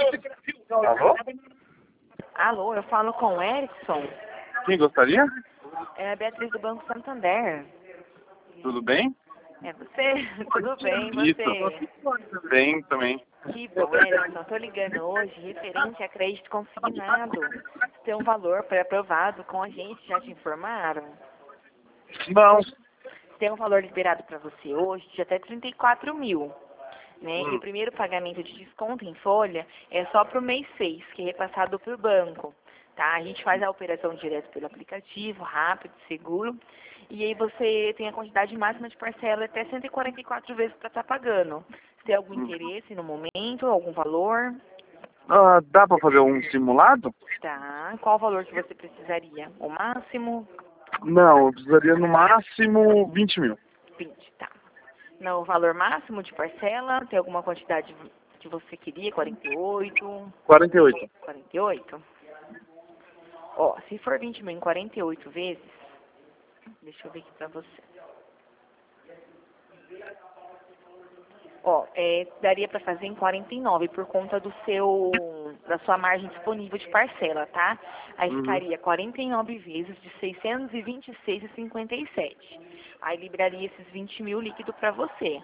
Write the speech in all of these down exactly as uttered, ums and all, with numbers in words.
Alô? Alô, eu falo com o Erickson. Quem gostaria? É a Beatriz do Banco Santander. Tudo bem? É você? Tudo bem, você? Isso. Bem também. Que bom, Erickson. Estou ligando hoje referente a crédito consignado. Tem um valor pré-aprovado com a gente, já te informaram? Não. Tem um valor liberado para você hoje de até trinta e quatro mil. Né? Hum. E o primeiro pagamento de desconto em folha é só para o mês seis, que é repassado para o banco. Tá? A gente faz a operação direto pelo aplicativo, rápido, seguro. E aí você tem a quantidade máxima de parcela até cento e quarenta e quatro vezes para estar pagando. Se tem algum interesse no momento, algum valor? Ah, dá pra fazer um simulado? Tá. Qual o valor que você precisaria? O máximo? Não, eu precisaria no máximo vinte mil. vinte, tá. No valor máximo de parcela, tem alguma quantidade que você queria? quarenta e oito? quarenta e oito. quarenta e oito? Ó, se for vinte mil em quarenta e oito vezes, deixa eu ver aqui pra você. Ó, é, daria pra fazer em quarenta e nove por conta do seu, da sua margem disponível de parcela, tá? Aí Uhum. ficaria quarenta e nove vezes de seiscentos e vinte e seis reais e cinquenta e sete. Aí liberaria esses vinte mil líquido pra você.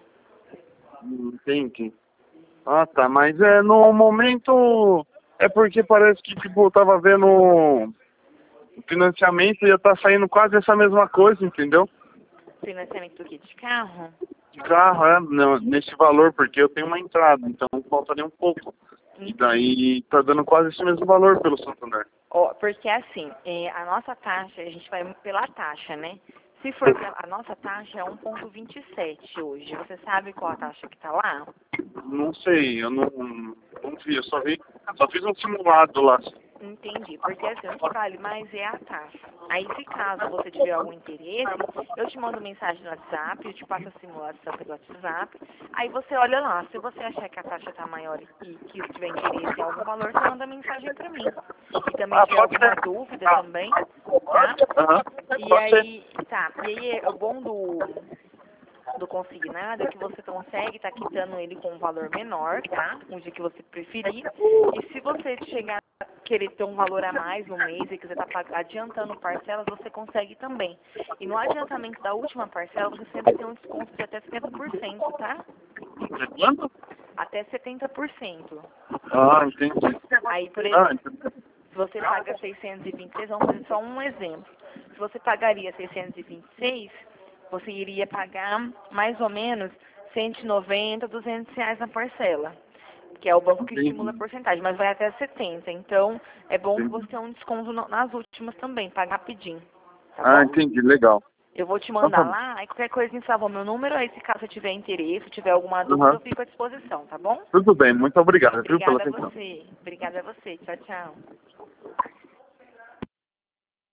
Entendi. Ah, tá. Mas é no momento... É porque parece que, tipo, eu tava vendo o financiamento e ia estar saindo quase essa mesma coisa, entendeu? Financiamento do quê? De carro? De carro, é, não, nesse valor, porque eu tenho uma entrada, então faltaria um pouco. E daí tá dando quase esse mesmo valor pelo Santander. Ó, porque assim, é, a nossa taxa, a gente vai pela taxa, né? Se for pela, a nossa taxa é um vírgula vinte e sete hoje. Você sabe qual a taxa que tá lá? Não sei, eu não, não vi, eu só vi, só fiz um simulado lá. Entendi, porque assim, o que vale mais é a taxa. Aí, se caso você tiver algum interesse, eu te mando mensagem no WhatsApp, eu te passo a simulação pelo WhatsApp, aí você olha lá, se você achar que a taxa está maior e que tiver interesse em algum valor, você manda mensagem para mim. E também Ah, tiver pode alguma ser. dúvida também, tá? Aham, E pode ser. aí, tá, e aí o bom do... do consignado é que você consegue estar quitando ele com um valor menor, tá? Um dia que você preferir. E se você chegar a querer ter um valor a mais no mês e quiser estar adiantando parcelas, você consegue também. E no adiantamento da última parcela, você sempre tem um desconto de até setenta por cento, tá? De quanto? Até setenta por cento. Ah, entendi. Aí, por Ah, exemplo, entendi. se você paga seiscentos e vinte e seis, vamos fazer só um exemplo. Se você pagaria seiscentos e vinte e seis, você iria pagar mais ou menos cento e noventa, duzentos reais na parcela, que é o banco que estimula a porcentagem, mas vai até setenta. Então, é bom que você tenha um desconto no- nas últimas também, paga rapidinho. Tá Ah, bom? entendi, legal. Eu vou te Então tá mandar bom. lá, aí qualquer coisa salva meu número, aí se caso tiver interesse, tiver alguma dúvida, Aham. eu fico à disposição, tá bom? Tudo bem, muito obrigado, viu, pela Obrigada a atenção. você. Obrigada a você. Tchau, tchau.